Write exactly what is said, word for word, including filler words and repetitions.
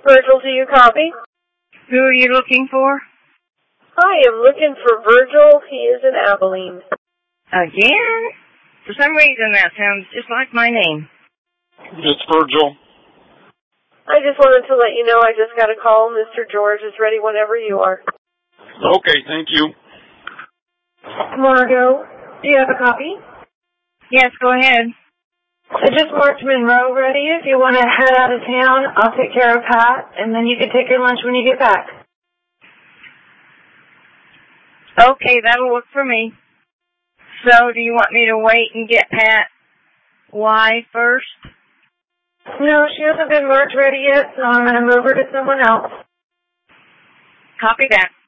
Virgil, do you copy? Who are you looking for? I am looking for Virgil. He is in Abilene. Again? For some reason that sounds just like my name. It's Virgil. I just wanted to let you know I just got a call. Mister George is ready whenever you are. Okay, thank you. Margot, do you have a copy? Yes, go ahead. I just marked Monroe ready. If you want to head out of town, I'll take care of Pat, and then you can take your lunch when you get back. Okay, that'll work for me. So, do you want me to wait and get Pat Y first? No, she hasn't been marked ready yet, so I'm going to move her to someone else. Copy that.